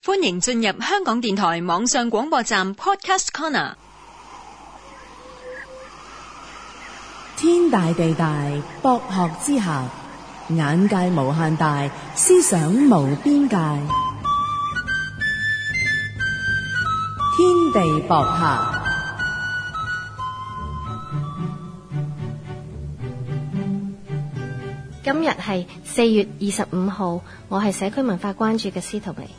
歡迎進入香港電台網上廣播站 Podcast Corner。 天大地大，博學之下，眼界無限大，思想無邊界。天地博客。 今日係4月25號，我係社區文化關注嘅司徒薇。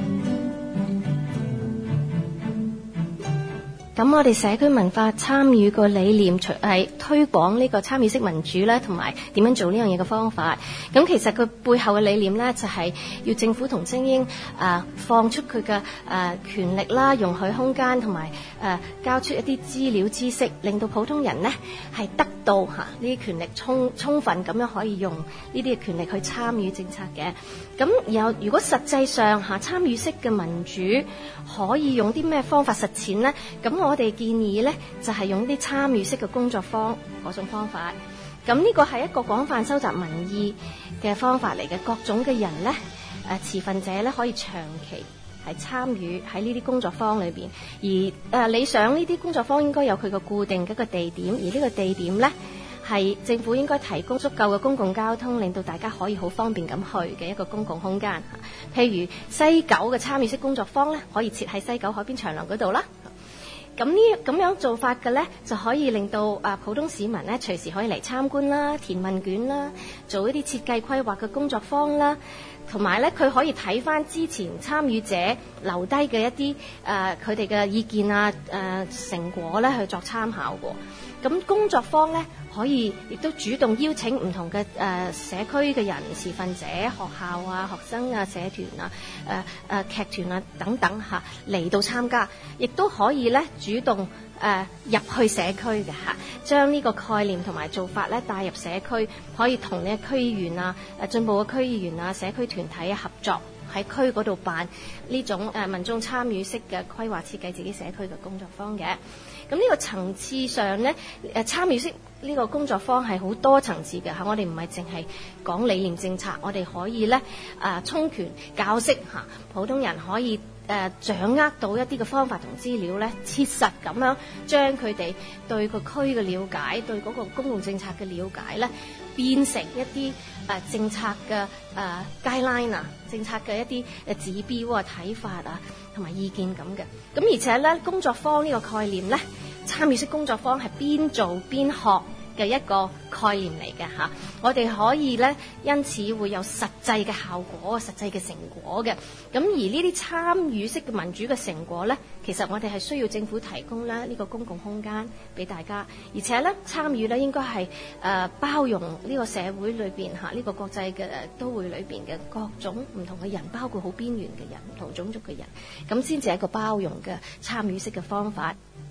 咁我哋社區文化參與個理念，除係推廣呢個參與式民主咧，同埋點樣做呢樣嘢嘅方法。咁其實佢背後嘅理念咧，就係要政府同精英放出佢嘅權力啦，容許空間，同埋交出一啲資料知識，令到普通人呢係得到呢啲權力充分咁樣可以用呢啲嘅權力去參與政策嘅。咁然後如果實際上參與式嘅民主可以用啲咩方法實踐呢？咁我哋建議呢，就係用啲參與式嘅工作坊嗰種方法。咁呢個係一個廣泛收集民意嘅方法嚟嘅，各種嘅人呢，持份者呢，可以長期係參與喺呢啲工作坊裏邊。而理想呢啲工作坊應該有佢個固定嘅一個地點，而呢個地點呢，係政府應該提供足夠嘅公共交通，令到大家可以好方便咁去嘅一個公共空間。譬如西九嘅參與式工作坊呢，可以設喺西九海邊長廊嗰度啦。咁樣做法嘅呢，就可以令到普通市民呢隨時可以嚟參觀啦、填問卷啦、做一啲設計規劃嘅工作坊啦，同埋呢，佢可以睇翻之前參與者留低嘅一啲佢哋嘅意見成果呢去作參考喎。咁工作坊呢，可以亦都主動邀請唔同嘅社區嘅人持份者、學校學生社團劇團等等嚟到參加，亦都可以呢主動入去社區嘅將呢個概念同埋做法呢帶入社區，可以同呢區議員進步嘅區議員社區團體合作，喺區嗰度辦呢種民眾參與式嘅規劃設計自己社區嘅工作坊嘅。咁呢個層次上呢，參與式呢個工作坊係好多層次嘅。我哋唔係淨係講理念政策，我哋可以呢充權教識普通人可以掌握到一啲嘅方法同資料呢，切實咁樣將佢哋對個區嘅了解，對嗰個公共政策嘅了解呢，變成一啲政策嘅guideline政策嘅一啲指標睇法同埋意見咁嘅。咁而且呢，工作坊呢個概念呢，參與式工作坊係邊做邊學嘅一個概念嚟嘅我哋可以呢，因此會有實際嘅效果、實際嘅成果嘅。咁而呢啲參與式嘅民主嘅成果呢，其實我哋係需要政府提供呢個公共空間俾大家，而且呢，參與呢應該係包容呢個社會裏邊呢個國際嘅都會裏邊嘅各種唔同嘅人，包括好邊緣嘅人、唔同種族嘅人，咁先至係一個包容嘅參與式嘅方法。